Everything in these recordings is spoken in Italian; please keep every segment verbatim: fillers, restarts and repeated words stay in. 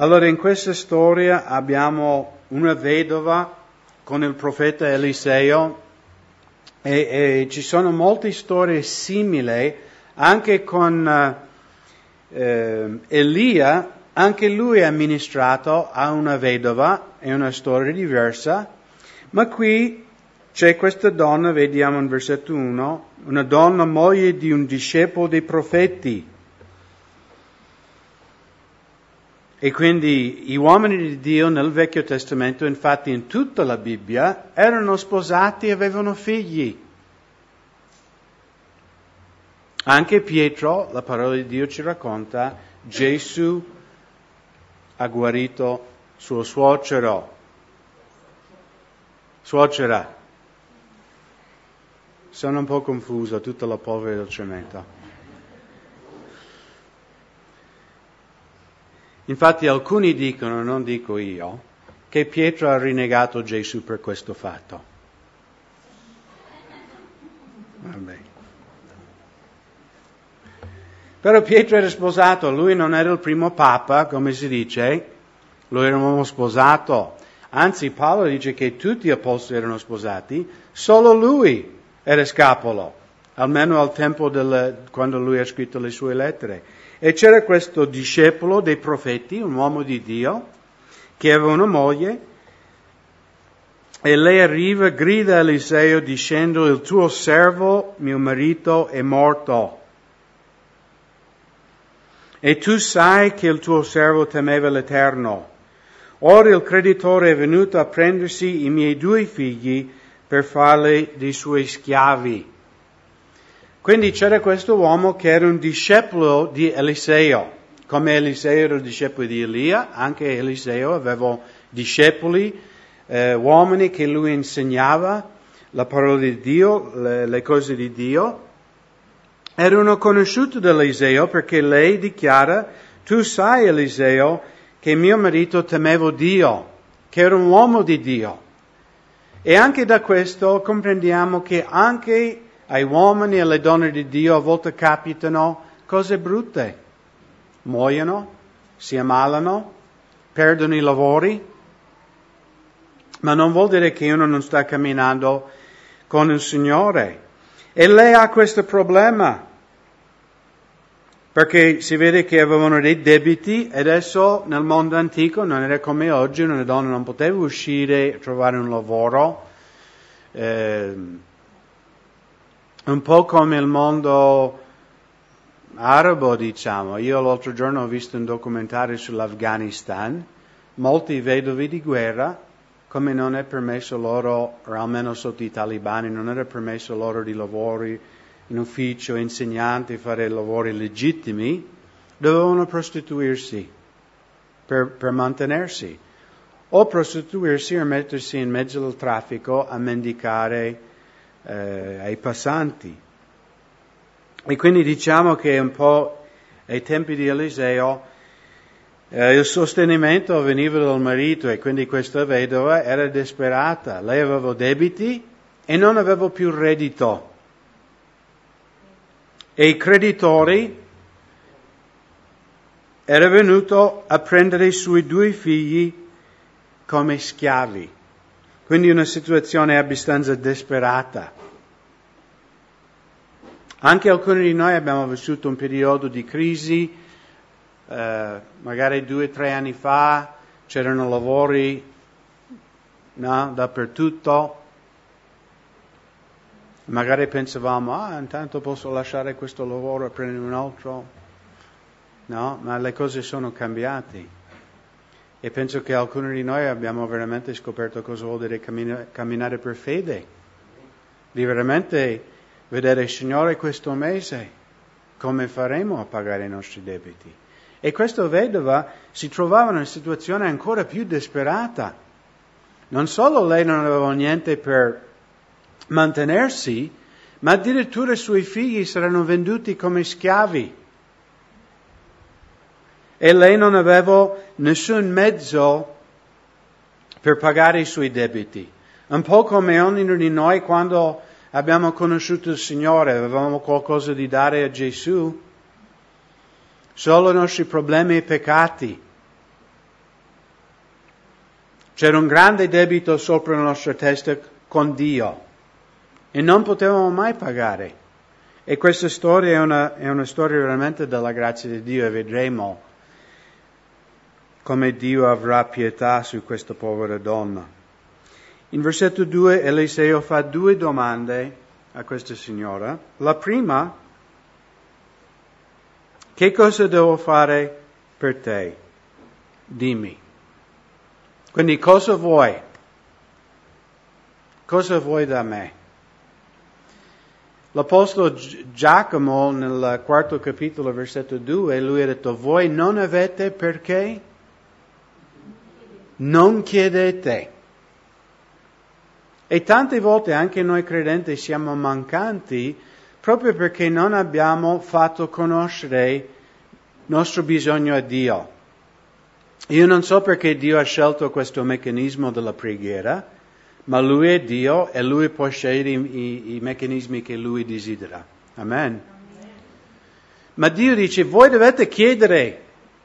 Allora, in questa storia abbiamo una vedova con il profeta Eliseo e, e ci sono molte storie simili anche con eh, Elia. Anche lui ha ministrato a una vedova, è una storia diversa, ma qui c'è questa donna, vediamo in versetto uno, una donna moglie di un discepolo dei profeti. E quindi gli uomini di Dio nel Vecchio Testamento, infatti in tutta la Bibbia, erano sposati e avevano figli. Anche Pietro, la parola di Dio ci racconta, Gesù ha guarito suo suocero. Suocera. Sono un po' confuso, tutta la polvere del cemento. Infatti alcuni dicono, non dico io, che Pietro ha rinnegato Gesù per questo fatto. Vabbè. Però Pietro era sposato, lui non era il primo papa, come si dice, lui era un uomo sposato. Anzi, Paolo dice che tutti gli apostoli erano sposati, solo lui era scapolo, almeno al tempo del, quando lui ha scritto le sue lettere. E c'era questo discepolo dei profeti, un uomo di Dio, che aveva una moglie, e lei arriva, grida a Eliseo dicendo: il tuo servo, mio marito, è morto. E tu sai che il tuo servo temeva l'Eterno. Ora il creditore è venuto a prendersi i miei due figli per farli dei suoi schiavi. Quindi c'era questo uomo che era un discepolo di Eliseo. Come Eliseo era il discepolo di Elia, anche Eliseo aveva discepoli, eh, uomini che lui insegnava la parola di Dio, le, le cose di Dio. Erano conosciuti da Eliseo perché lei dichiara: tu sai, Eliseo, che mio marito temeva Dio, che era un uomo di Dio. E anche da questo comprendiamo che anche ai uomini e alle donne di Dio a volte capitano cose brutte. Muoiono, si ammalano, perdono i lavori, ma non vuol dire che uno non sta camminando con il Signore. E lei ha questo problema, perché si vede che avevano dei debiti, e adesso nel mondo antico non era come oggi, una donna non poteva uscire e trovare un lavoro, eh, un po' come il mondo arabo, diciamo. Io l'altro giorno ho visto un documentario sull'Afghanistan, molti vedovi di guerra, come non è permesso loro, o almeno sotto i talibani, non era permesso loro di lavori in ufficio, insegnanti, fare lavori legittimi, dovevano prostituirsi per, per mantenersi, o prostituirsi o mettersi in mezzo al traffico a mendicare eh, ai passanti. E quindi diciamo che un po' ai tempi di Eliseo eh, il sostenimento veniva dal marito, e quindi questa vedova era disperata. Lei aveva debiti e non aveva più reddito. E i creditori era venuto a prendere i suoi due figli come schiavi. Quindi una situazione abbastanza disperata. Anche alcuni di noi abbiamo vissuto un periodo di crisi, eh, magari due o tre anni fa c'erano lavori, no, dappertutto. Magari pensavamo, ah, intanto posso lasciare questo lavoro e prendere un altro. No, ma le cose sono cambiate. E penso che alcuni di noi abbiamo veramente scoperto cosa vuol dire cammina- camminare per fede. Di veramente vedere, Signore, questo mese come faremo a pagare i nostri debiti. E questa vedova si trovava in una situazione ancora più disperata. Non solo lei non aveva niente per mantenersi, ma addirittura i suoi figli saranno venduti come schiavi. E lei non aveva nessun mezzo per pagare i suoi debiti. Un po' come ognuno di noi quando abbiamo conosciuto il Signore, avevamo qualcosa di dare a Gesù, solo i nostri problemi e peccati. C'era un grande debito sopra la nostra testa con Dio e non potevamo mai pagare. E questa storia è una, è una storia veramente della grazia di Dio, e vedremo come Dio avrà pietà su questa povera donna. In versetto due Eliseo fa due domande a questa signora. La prima: che cosa devo fare per te? Dimmi. Quindi cosa vuoi? Cosa vuoi da me? L'Apostolo Giacomo nel quarto capitolo, versetto due, lui ha detto: voi non avete perché? Non chiedete. E tante volte anche noi credenti siamo mancanti proprio perché non abbiamo fatto conoscere il nostro bisogno a Dio. Io non so perché Dio ha scelto questo meccanismo della preghiera, ma Lui è Dio e Lui può scegliere i, i, i meccanismi che Lui desidera. Amen. Amen. Ma Dio dice: voi dovete chiedere.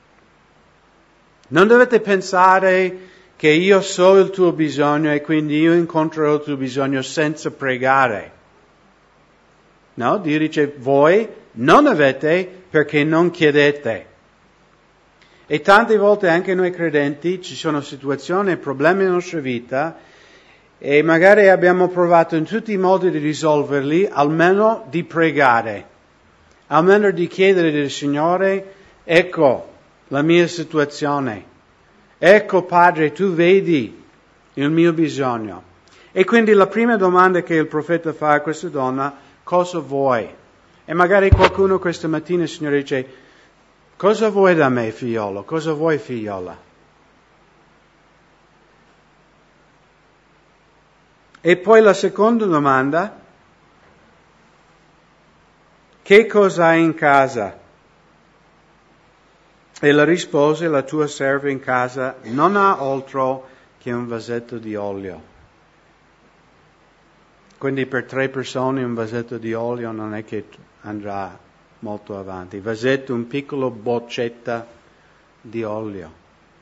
Non dovete pensare che io so il tuo bisogno e quindi io incontrerò il tuo bisogno senza pregare. No, Dio dice: voi non avete perché non chiedete. E tante volte anche noi credenti ci sono situazioni e problemi nella nostra vita e magari abbiamo provato in tutti i modi di risolverli, almeno di pregare, almeno di chiedere al Signore: ecco la mia situazione, ecco Padre, tu vedi il mio bisogno. E quindi la prima domanda che il profeta fa a questa donna: cosa vuoi? E magari qualcuno questa mattina il Signore dice: cosa vuoi da me, figliolo? Cosa vuoi, figliola? E poi la seconda domanda: che cosa hai in casa? E la risposta: la tua serva in casa non ha altro che un vasetto di olio. Quindi per tre persone un vasetto di olio non è che andrà molto avanti. Vasetto, un piccolo boccetta di olio.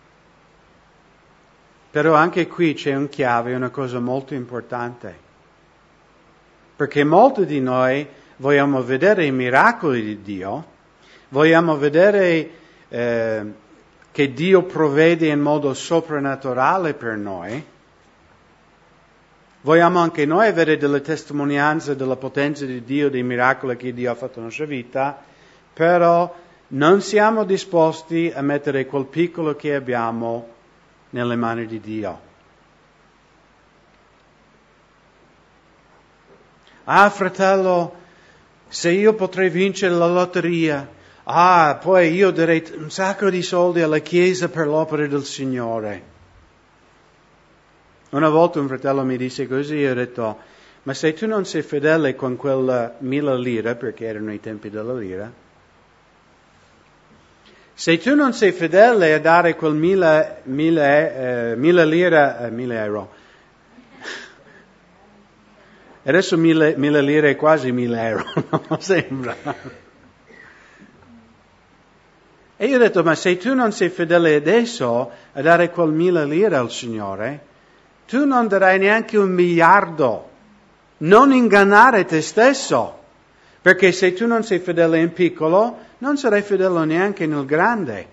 Però anche qui c'è un chiave, una cosa molto importante. Perché molti di noi vogliamo vedere i miracoli di Dio, vogliamo vedere eh, che Dio provvede in modo soprannaturale per noi, vogliamo anche noi avere delle testimonianze della potenza di Dio, dei miracoli che Dio ha fatto nella nostra vita, però non siamo disposti a mettere quel piccolo che abbiamo nelle mani di Dio. Ah, fratello, se io potrei vincere la lotteria, ah, poi io darei un sacco di soldi alla Chiesa per l'opera del Signore. Una volta un fratello mi disse così, io ho detto: ma se tu non sei fedele con quella mila lire, perché erano i tempi della lira, se tu non sei fedele a dare quel mila, mila, eh, mila lire, eh, mila euro, adesso mille, mille lire è quasi mille euro, non sembra. E io ho detto: ma se tu non sei fedele adesso a dare quel mille lire al Signore, tu non darai neanche un miliardo. Non ingannare te stesso, perché se tu non sei fedele in piccolo, non sarai fedele neanche nel grande.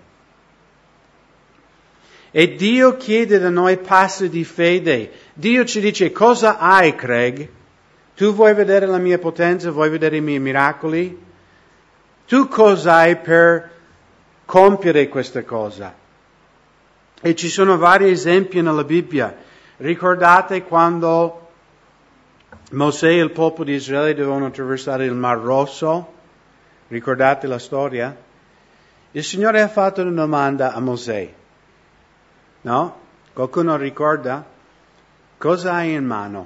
E Dio chiede da noi passi di fede. Dio ci dice: cosa hai, Craig? Tu vuoi vedere la mia potenza? Vuoi vedere i miei miracoli? Tu cosa hai per compiere questa cosa? E ci sono vari esempi nella Bibbia. Ricordate quando Mosè e il popolo di Israele dovevano attraversare il Mar Rosso? Ricordate la storia? Il Signore ha fatto una domanda a Mosè. No? Qualcuno ricorda? Cosa hai in mano?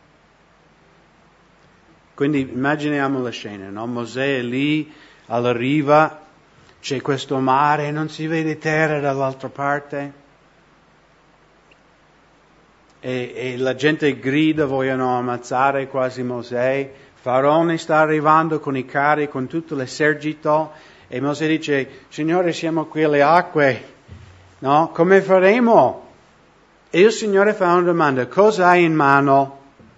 Quindi immaginiamo la scena, no? Mosè è lì alla riva, c'è questo mare, non si vede terra dall'altra parte. E, e la gente grida, vogliono ammazzare quasi Mosè. Faraone sta arrivando con i carri, con tutto l'esercito, e Mosè dice: Signore, siamo qui alle acque, no? Come faremo? E il Signore fa una domanda: cosa hai in mano?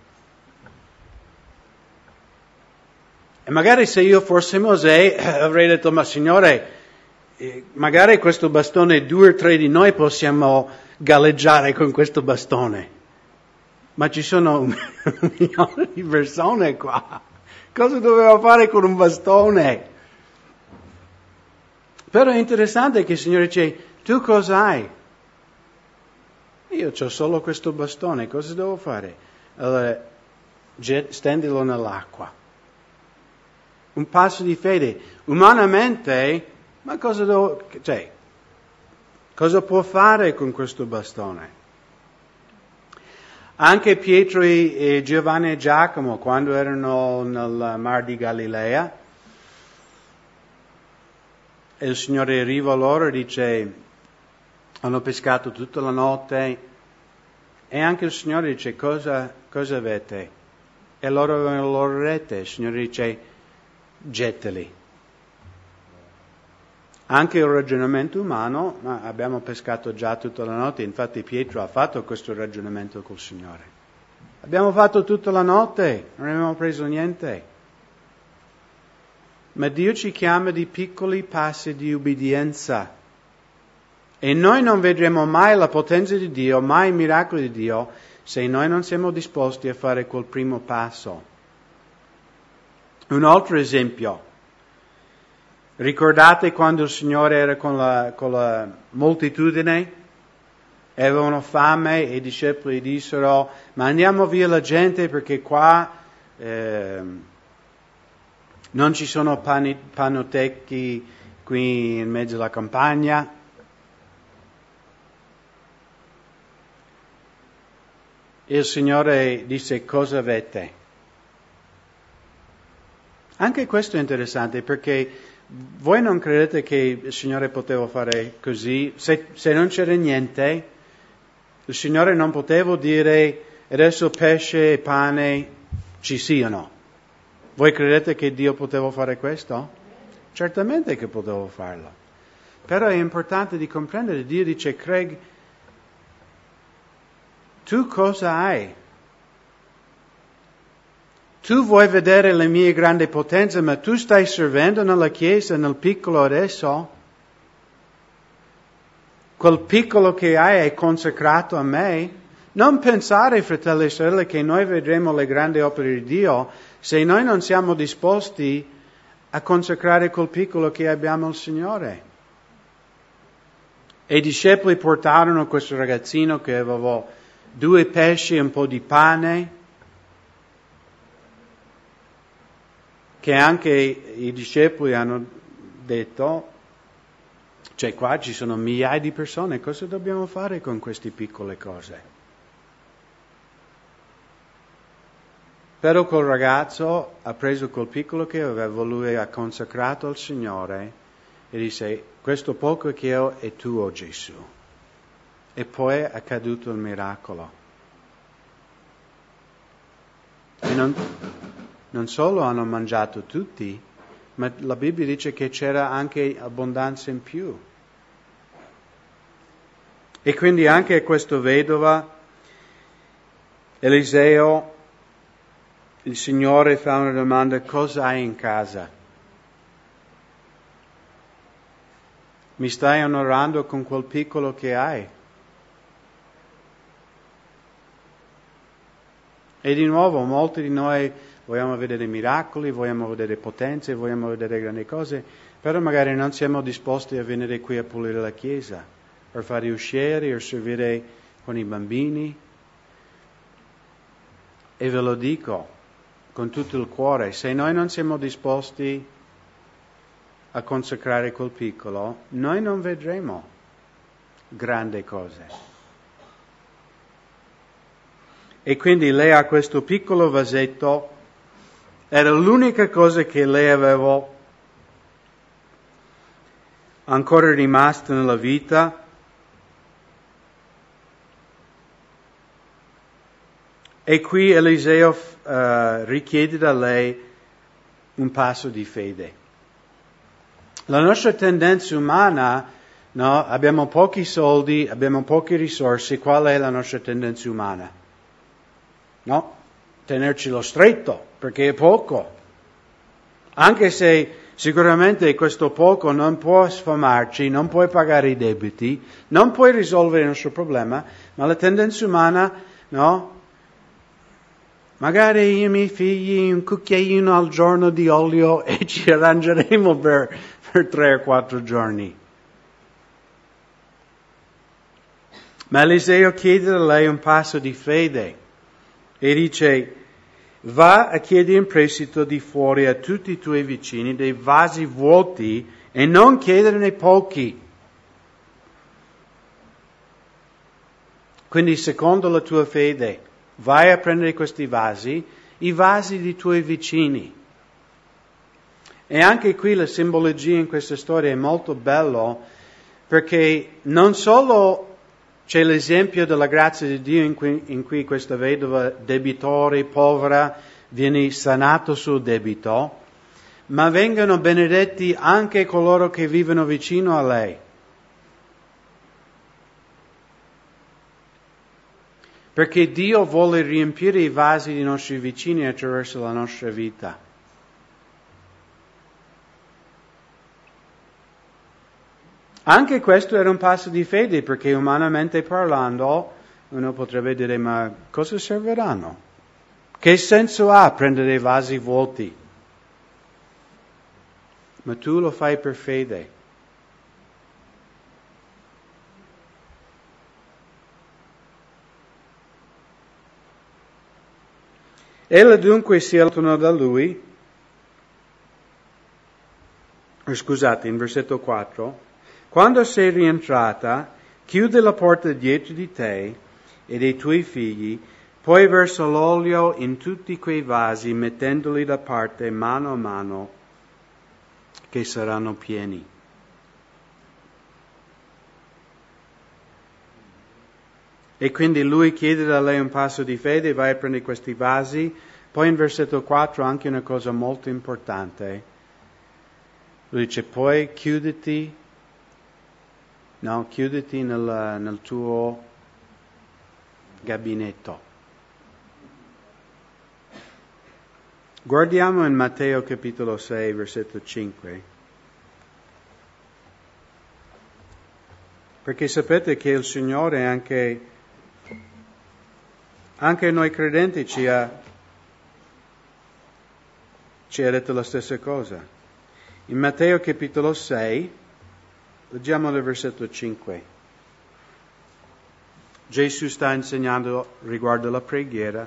E magari se io fossi Mosè avrei detto: ma Signore, magari questo bastone, due o tre di noi possiamo galleggiare con questo bastone, ma ci sono un milione di persone qua, cosa dovevo fare con un bastone? Però è interessante che il Signore dice: tu cosa hai? Io ho solo questo bastone, cosa devo fare? Allora, stendilo nell'acqua. Un passo di fede. Umanamente, ma cosa devo, cioè, cosa può fare con questo bastone? Anche Pietro e Giovanni e Giacomo, quando erano nel Mar di Galilea, e il Signore arriva loro e dice: hanno pescato tutta la notte, e anche il Signore dice: cosa, cosa avete? E loro avevano le loro rete, il Signore dice: gettali. Anche il ragionamento umano: ma abbiamo pescato già tutta la notte, infatti Pietro ha fatto questo ragionamento col Signore. Abbiamo fatto tutta la notte, non abbiamo preso niente. Ma Dio ci chiama di piccoli passi di ubbidienza. E noi non vedremo mai la potenza di Dio, mai i miracoli di Dio, se noi non siamo disposti a fare quel primo passo. Un altro esempio. Ricordate quando il Signore era con la, con la moltitudine? Avevano fame e i discepoli dissero: ma andiamo via la gente perché qua eh, non ci sono pani, panotechi qui in mezzo alla campagna. Il Signore disse: cosa avete? Anche questo è interessante, perché voi non credete che il Signore poteva fare così? Se, se non c'era niente, il Signore non poteva dire: adesso pesce e pane ci siano. Voi credete che Dio poteva fare questo? Certamente che poteva farlo. Però è importante di comprendere: Dio dice: Craig, tu cosa hai? Tu vuoi vedere le mie grandi potenze, ma tu stai servendo nella Chiesa, nel piccolo adesso? Quel piccolo che hai è consacrato a me? Non pensare, fratelli e sorelle, che noi vedremo le grandi opere di Dio se noi non siamo disposti a consacrare quel piccolo che abbiamo al Signore. E i discepoli portarono questo ragazzino che aveva due pesci e un po' di pane, che anche i discepoli hanno detto: cioè qua ci sono migliaia di persone, cosa dobbiamo fare con queste piccole cose? Però quel ragazzo ha preso quel piccolo che aveva, lui ha consacrato al Signore e disse: questo poco che ho è tuo, Gesù. E poi è accaduto il miracolo. E non, non solo hanno mangiato tutti, ma la Bibbia dice che c'era anche abbondanza in più. E quindi anche a questo vedova, Eliseo, il Signore fa una domanda: cosa hai in casa? Mi stai onorando con quel piccolo che hai? E di nuovo, molti di noi vogliamo vedere miracoli, vogliamo vedere potenze, vogliamo vedere grandi cose, però magari non siamo disposti a venire qui a pulire la chiesa, per fare uscire, o servire con i bambini. E ve lo dico con tutto il cuore: se noi non siamo disposti a consacrare quel piccolo, noi non vedremo grandi cose. E quindi lei ha questo piccolo vasetto, era l'unica cosa che lei aveva ancora rimasta nella vita. E qui Eliseo uh, richiede da lei un passo di fede. La nostra tendenza umana no? Abbiamo pochi soldi, abbiamo poche risorse, qual è la nostra tendenza umana? No? Tenercelo stretto, perché è poco. Anche se sicuramente questo poco non può sfamarci, non puoi pagare i debiti, non puoi risolvere il nostro problema, ma la tendenza umana, no? Magari io e i miei figli un cucchiaino al giorno di olio e ci arrangeremo per, per tre o quattro giorni. Ma Eliseo chiede a lei un passo di fede e dice: va a chiedere in prestito di fuori a tutti i tuoi vicini dei vasi vuoti e non chiederne pochi. Quindi, secondo la tua fede, vai a prendere questi vasi, i vasi dei tuoi vicini. E anche qui la simbologia in questa storia è molto bello, perché non solo c'è l'esempio della grazia di Dio in cui, in cui questa vedova debitore, povera, viene sanato sul debito, ma vengono benedetti anche coloro che vivono vicino a lei. Perché Dio vuole riempire i vasi dei nostri vicini attraverso la nostra vita. Anche questo era un passo di fede, perché umanamente parlando uno potrebbe dire: ma cosa serviranno? Che senso ha prendere vasi vuoti? Ma tu lo fai per fede. Ella dunque si allontanò da lui, scusate, in versetto quattro, quando sei rientrata, chiude la porta dietro di te e dei tuoi figli, poi versa l'olio in tutti quei vasi, mettendoli da parte mano a mano, che saranno pieni. E quindi lui chiede da lei un passo di fede, vai a prendere questi vasi. Poi in versetto quattro anche una cosa molto importante. Lui dice: poi chiuditi, no, chiuditi nel, nel tuo gabinetto. Guardiamo in Matteo capitolo sei, versetto cinque. Perché sapete che il Signore anche... Anche noi credenti ci ha, ci ha detto la stessa cosa. In Matteo capitolo sei, leggiamo il versetto cinque. Gesù sta insegnando riguardo alla preghiera.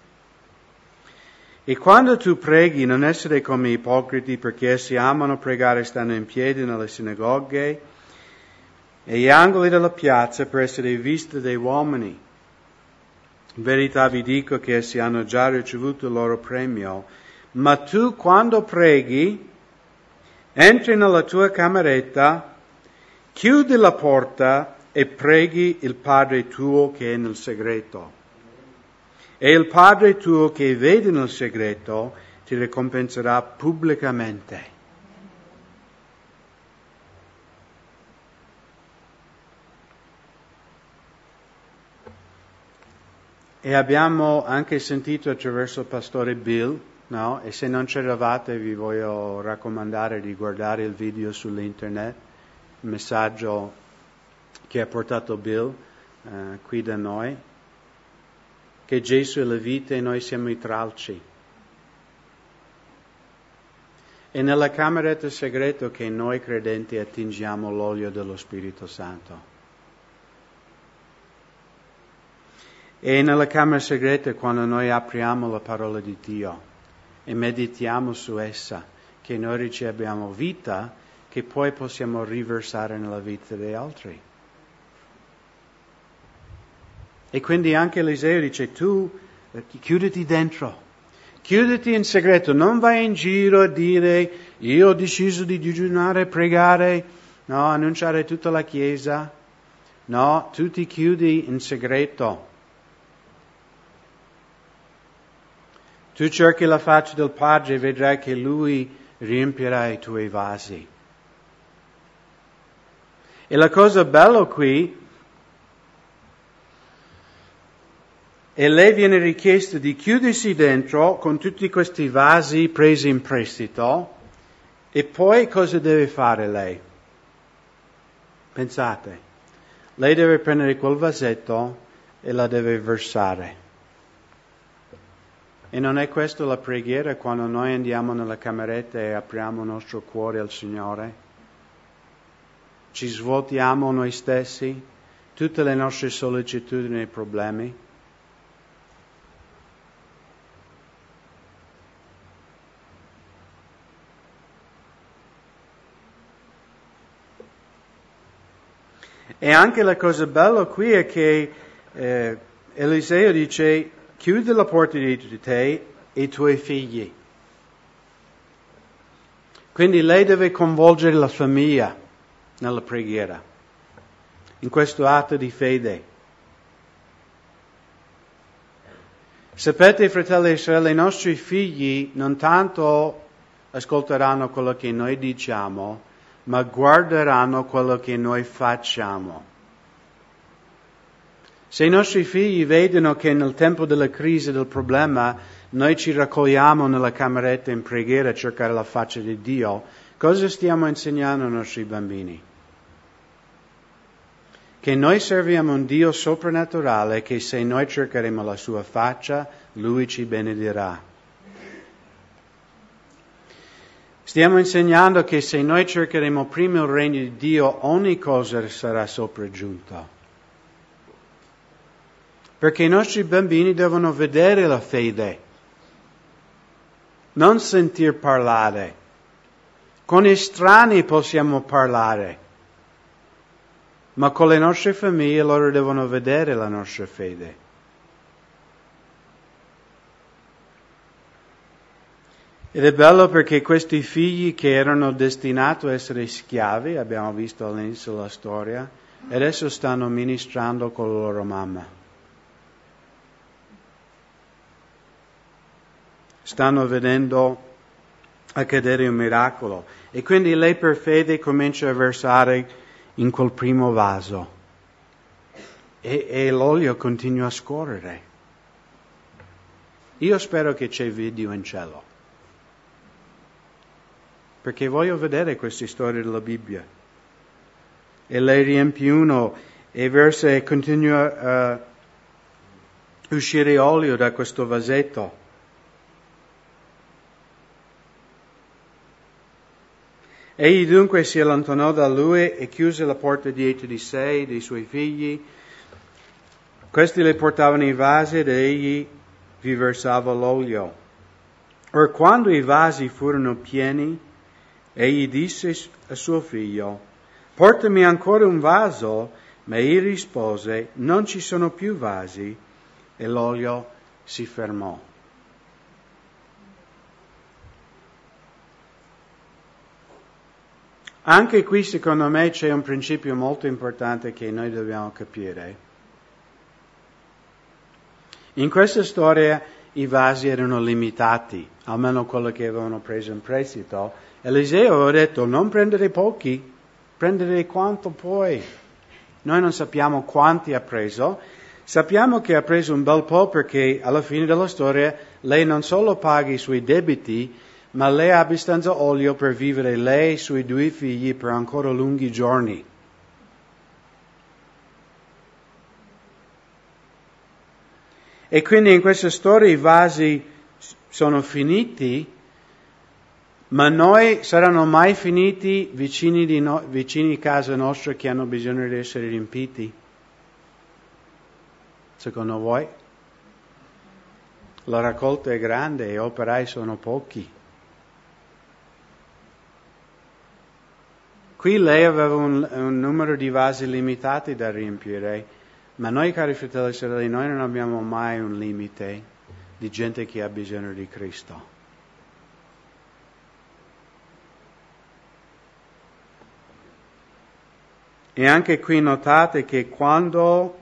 E quando tu preghi, non essere come i ipocriti, perché essi amano pregare stando in piedi nelle sinagoghe e gli angoli della piazza per essere visti dai uomini. In verità vi dico che essi hanno già ricevuto il loro premio. Ma tu, quando preghi, entri nella tua cameretta, chiudi la porta e preghi il Padre tuo che è nel segreto. E il Padre tuo che vede nel segreto ti ricompenserà pubblicamente. E abbiamo anche sentito attraverso il pastore Bill, no? E se non c'eravate vi voglio raccomandare di guardare il video sull'internet, il messaggio che ha portato Bill uh, qui da noi, che Gesù è la vita e noi siamo i tralci. E nella cameretta segreta che noi credenti attingiamo l'olio dello Spirito Santo. E nella camera segreta quando noi apriamo la parola di Dio e meditiamo su essa, che noi riceviamo vita che poi possiamo riversare nella vita degli altri. E quindi anche Eliseo dice: tu chiuditi dentro, chiuditi in segreto, non vai in giro a dire io ho deciso di digiunare, pregare, no, annunciare tutta la Chiesa, no, tu ti chiudi in segreto. Tu cerchi la faccia del Padre e vedrai che Lui riempirà i tuoi vasi. E la cosa bella qui è lei viene richiesta di chiudersi dentro con tutti questi vasi presi in prestito e poi cosa deve fare lei? Pensate, lei deve prendere quel vasetto e la deve versare. E non è questa la preghiera quando noi andiamo nella cameretta e apriamo il nostro cuore al Signore? Ci svuotiamo noi stessi, tutte le nostre sollecitudini e problemi. E anche la cosa bella qui è che eh, Eliseo dice: chiudi la porta dietro di te e i tuoi figli. Quindi lei deve coinvolgere la famiglia nella preghiera, in questo atto di fede. Sapete, fratelli e sorelle, i nostri figli non tanto ascolteranno quello che noi diciamo, ma guarderanno quello che noi facciamo. Se i nostri figli vedono che nel tempo della crisi, del problema, noi ci raccogliamo nella cameretta in preghiera a cercare la faccia di Dio, cosa stiamo insegnando ai nostri bambini? Che noi serviamo un Dio soprannaturale, che se noi cercheremo la sua faccia, Lui ci benedirà. Stiamo insegnando che se noi cercheremo prima il regno di Dio, ogni cosa sarà sopraggiunta. Perché i nostri bambini devono vedere la fede, non sentir parlare. Con estranei possiamo parlare, ma con le nostre famiglie loro devono vedere la nostra fede. Ed è bello perché questi figli che erano destinati a essere schiavi, abbiamo visto all'inizio della storia, adesso stanno ministrando con la loro mamma. Stanno vedendo accadere un miracolo. E quindi lei per fede comincia a versare in quel primo vaso. E, e l'olio continua a scorrere. Io spero che c'è video in cielo, perché voglio vedere queste storie della Bibbia. E lei riempie uno e versa e continua a uscire olio da questo vasetto. Egli dunque si allontanò da lui e chiuse la porta dietro di sé e dei suoi figli. Questi le portavano i vasi ed egli vi versava l'olio. Or quando i vasi furono pieni, egli disse a suo figlio: portami ancora un vaso. Ma egli rispose: non ci sono più vasi. E l'olio si fermò. Anche qui, secondo me, c'è un principio molto importante che noi dobbiamo capire. In questa storia i vasi erano limitati, almeno quello che avevano preso in prestito. Eliseo aveva detto: non prendere pochi, prendere quanto puoi. Noi non sappiamo quanti ha preso, sappiamo che ha preso un bel po' perché alla fine della storia lei non solo paga i suoi debiti, ma lei ha abbastanza olio per vivere lei e i suoi due figli per ancora lunghi giorni. E quindi in questa storia i vasi sono finiti, ma noi saranno mai finiti vicini di, no, vicini di casa nostra che hanno bisogno di essere riempiti? Secondo voi? La raccolta è grande e gli operai sono pochi. Qui lei aveva un, un numero di vasi limitati da riempire, ma noi, cari fratelli e sorelle, noi non abbiamo mai un limite di gente che ha bisogno di Cristo. E anche qui notate che quando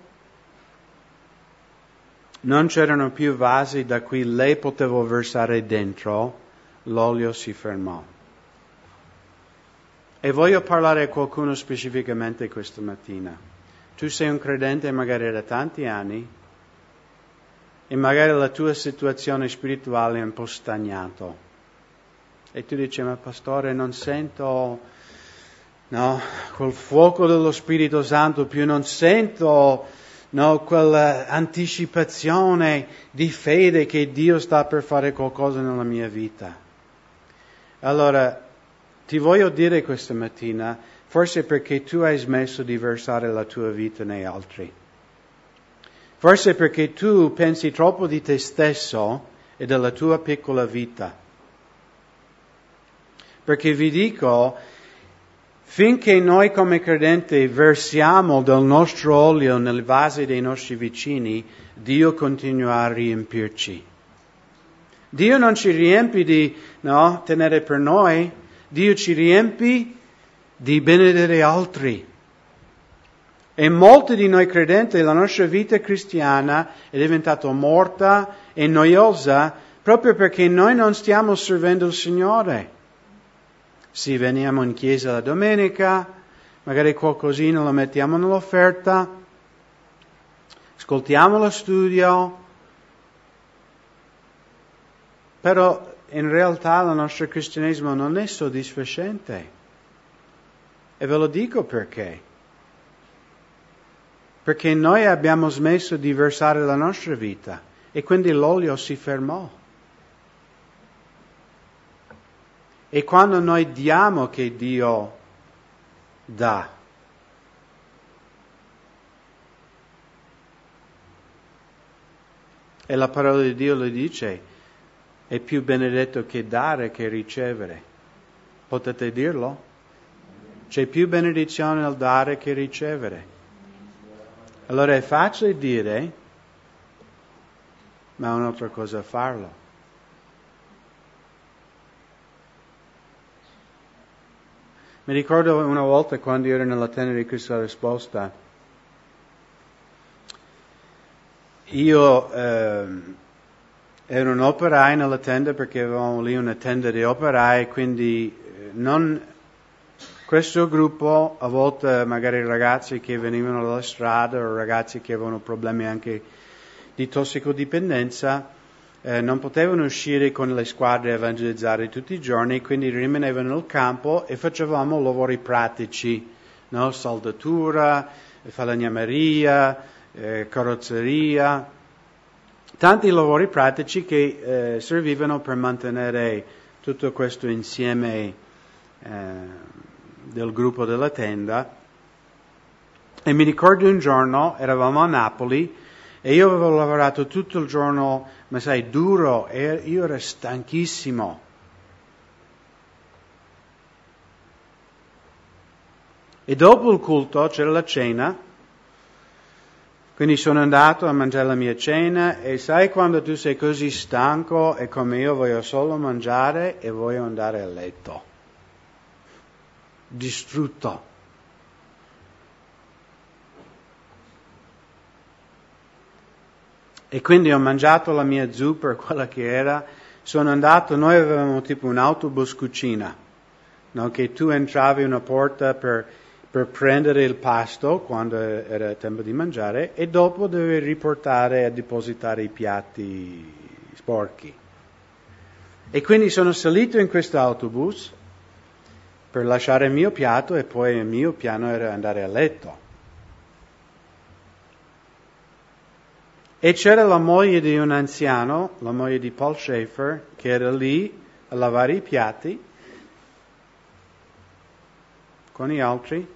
non c'erano più vasi da cui lei poteva versare dentro, l'olio si fermò. E voglio parlare a qualcuno specificamente questa mattina. Tu sei un credente magari da tanti anni e magari la tua situazione spirituale è un po' stagnato. E tu dici, ma pastore, non sento no, quel fuoco dello Spirito Santo più, non sento no, quella anticipazione di fede che Dio sta per fare qualcosa nella mia vita. Allora, ti voglio dire questa mattina, forse perché tu hai smesso di versare la tua vita nei altri. Forse perché tu pensi troppo di te stesso e della tua piccola vita. Perché vi dico, finché noi come credenti versiamo del nostro olio nel vaso dei nostri vicini, Dio continua a riempirci. Dio non ci riempie di no, tenere per noi, Dio ci riempie di benedire altri. E molti di noi credenti, la nostra vita cristiana è diventata morta e noiosa proprio perché noi non stiamo servendo il Signore. Sì, veniamo in chiesa la domenica, magari qualcosina lo mettiamo nell'offerta, ascoltiamo lo studio, però in realtà il nostro cristianesimo non è soddisfacente. E ve lo dico perché. Perché noi abbiamo smesso di versare la nostra vita e quindi l'olio si fermò. E quando noi diamo che Dio dà, e la parola di Dio lo dice, è più benedetto che dare che ricevere. Potete dirlo? C'è più benedizione nel dare che ricevere. Allora è facile dire, ma è un'altra cosa farlo. Mi ricordo una volta quando ero nella tenda di Cristo la Risposta, io eh, ero un operaio nella tenda perché avevamo lì una tenda di operai, quindi eh, non questo gruppo, a volte magari ragazzi che venivano dalla strada o ragazzi che avevano problemi anche di tossicodipendenza, eh, non potevano uscire con le squadre a evangelizzare tutti i giorni, quindi rimanevano nel campo e facevamo lavori pratici, no? Saldatura, falegnameria, eh, carrozzeria, tanti lavori pratici che eh, servivano per mantenere tutto questo insieme eh, del gruppo della tenda. E mi ricordo un giorno, eravamo a Napoli e io avevo lavorato tutto il giorno, ma sai, duro, e io ero stanchissimo. E dopo il culto c'era la cena, quindi sono andato a mangiare la mia cena e sai quando tu sei così stanco e come io voglio solo mangiare e voglio andare a letto. Distrutto. E quindi ho mangiato la mia zuppe, quella che era, sono andato, noi avevamo tipo un autobus cucina, no? Che tu entravi una porta per, per prendere il pasto quando era tempo di mangiare e dopo dovevi riportare a depositare i piatti sporchi. E quindi sono salito in questo autobus per lasciare il mio piatto e poi il mio piano era andare a letto. E c'era la moglie di un anziano, la moglie di Paul Schaefer, che era lì a lavare i piatti con gli altri.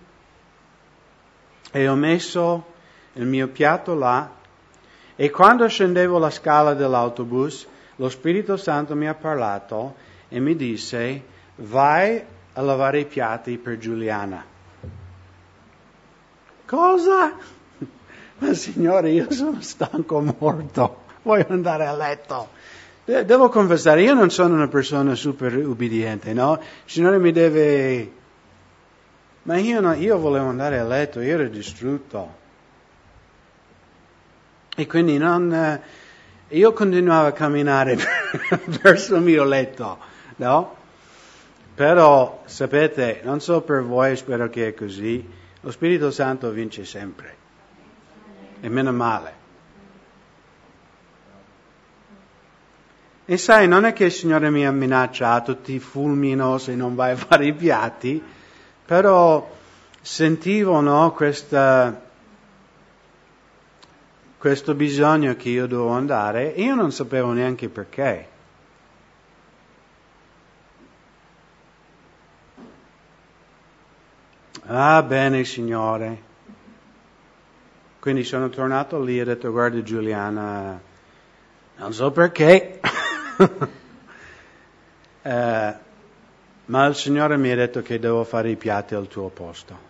E ho messo il mio piatto là e quando scendevo la scala dell'autobus, lo Spirito Santo mi ha parlato e mi disse, vai a lavare i piatti per Giuliana. Cosa? Ma signore, io sono stanco morto, voglio andare a letto. Devo confessare, io non sono una persona super ubbidiente, no? Il Signore mi deve... Ma io, no, io volevo andare a letto, io ero distrutto. E quindi non... Io continuavo a camminare verso il mio letto, no? Però, sapete, non so per voi, spero che è così, lo Spirito Santo vince sempre. E meno male. E sai, non è che il Signore mi ha minacciato, ti fulmino se non vai a fare i piatti, però sentivo, no, questa, questo bisogno che io dovevo andare e io non sapevo neanche perché. Ah, bene, Signore. Quindi sono tornato lì e ho detto, guarda Giuliana, non so perché, eh, ma il Signore mi ha detto che devo fare i piatti al tuo posto.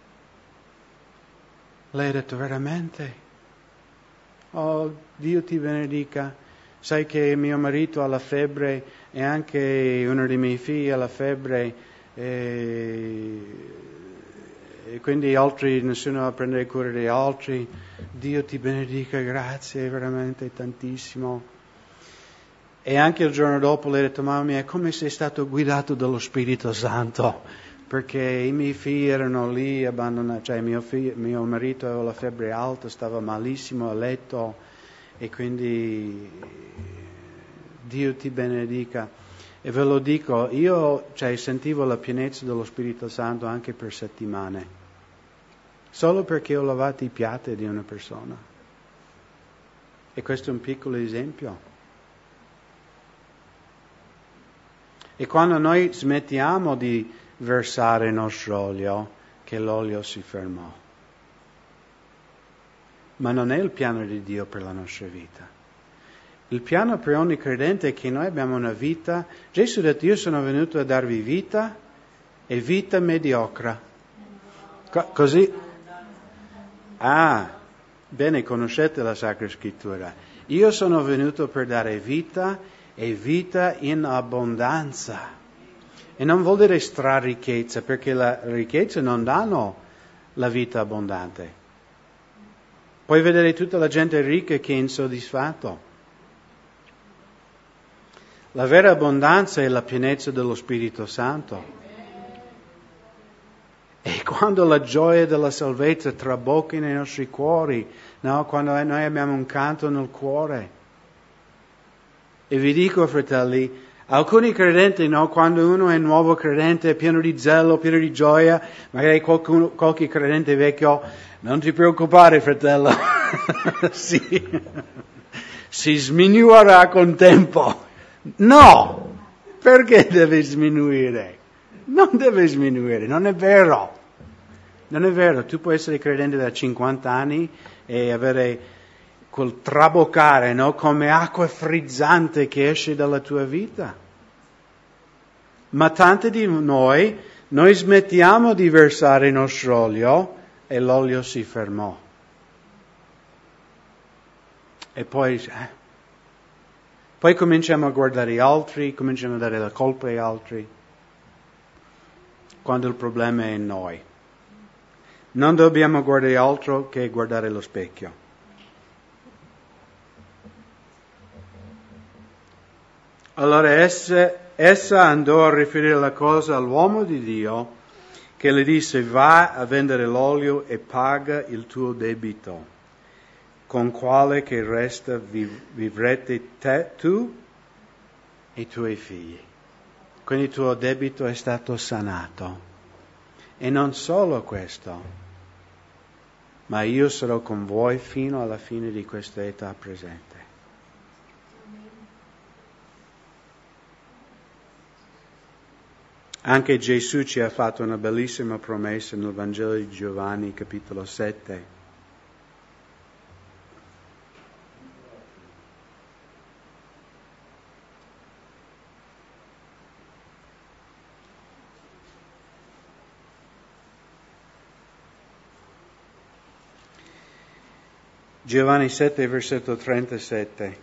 Lei ha detto, veramente? Oh, Dio ti benedica. Sai che mio marito ha la febbre e anche uno dei miei figli ha la febbre e, e quindi altri, nessuno a prendere cura degli altri. Dio ti benedica, grazie veramente tantissimo. E anche il giorno dopo le ho detto, mamma mia, come sei stato guidato dallo Spirito Santo? Perché i miei figli erano lì abbandonati, cioè mio, figlio, mio marito aveva la febbre alta, stava malissimo a letto e quindi Dio ti benedica. E ve lo dico, io cioè, sentivo la pienezza dello Spirito Santo anche per settimane, solo perché ho lavato i piatti di una persona. E questo è un piccolo esempio. E quando noi smettiamo di versare il nostro olio, che l'olio si fermò. Ma non è il piano di Dio per la nostra vita. Il piano per ogni credente è che noi abbiamo una vita. Gesù ha detto, io sono venuto a darvi vita e vita mediocre. Co- così? Ah, bene, conoscete la Sacra Scrittura. Io sono venuto per dare vita e vita in abbondanza. E non vuol dire straricchezza, perché la ricchezza non danno la vita abbondante. Puoi vedere tutta la gente ricca che è insoddisfatto. La vera abbondanza è la pienezza dello Spirito Santo. E quando la gioia della salvezza trabocca nei nostri cuori, no? Quando noi abbiamo un canto nel cuore. E vi dico, fratelli, alcuni credenti, no, quando uno è nuovo credente, è pieno di zelo, pieno di gioia, magari qualcuno, qualche credente vecchio, non ti preoccupare, fratello, si, si sminuirà con tempo. No! Perché deve sminuire? Non deve sminuire, non è vero. Non è vero, tu puoi essere credente da cinquanta anni e avere quel traboccare, no? Come acqua frizzante che esce dalla tua vita. Ma tanti di noi, noi smettiamo di versare il nostro olio e l'olio si fermò. E poi, eh, poi cominciamo a guardare gli altri, cominciamo a dare la colpa agli altri, quando il problema è in noi. Non dobbiamo guardare altro che guardare lo specchio. Allora essa, essa andò a riferire la cosa all'uomo di Dio, che le disse, va a vendere l'olio e paga il tuo debito, con quale che resta viv- vivrete te, tu e i tuoi figli. Quindi il tuo debito è stato sanato. E non solo questo, ma io sarò con voi fino alla fine di questa età presente. Anche Gesù ci ha fatto una bellissima promessa nel Vangelo di Giovanni, capitolo sette. Giovanni sette, versetto trentasette.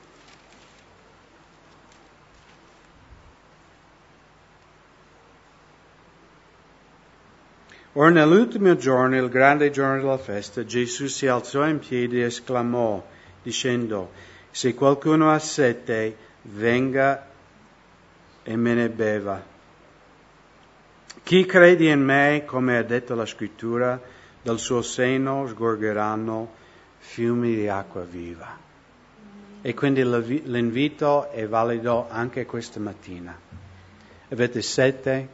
Ora nell'ultimo giorno, il grande giorno della festa, Gesù si alzò in piedi e esclamò, dicendo, se qualcuno ha sete, venga e me ne beva. Chi crede in me, come ha detto la scrittura, dal suo seno sgorgeranno fiumi di acqua viva. E quindi l'invito è valido anche questa mattina. Avete sete?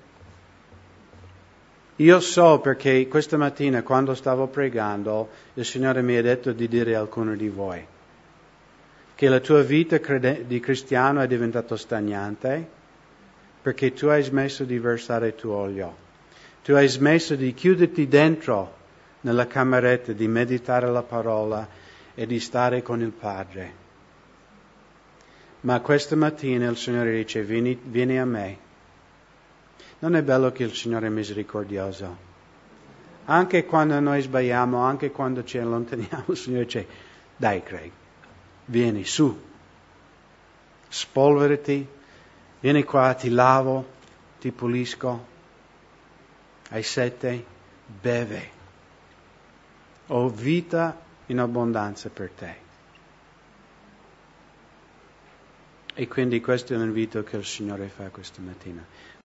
Io so perché questa mattina quando stavo pregando il Signore mi ha detto di dire a alcuni di voi che la tua vita di cristiano è diventata stagnante perché tu hai smesso di versare il tuo olio. Tu hai smesso di chiuderti dentro nella cameretta, di meditare la parola e di stare con il Padre. Ma questa mattina il Signore dice, vieni, vieni a me. Non è bello che il Signore è misericordioso? Anche quando noi sbagliamo, anche quando ci allontaniamo, il Signore dice, dai Craig, vieni su, spolverati, vieni qua, ti lavo, ti pulisco, hai sete, beve. Ho vita in abbondanza per te. E quindi questo è l'invito che il Signore fa questa mattina.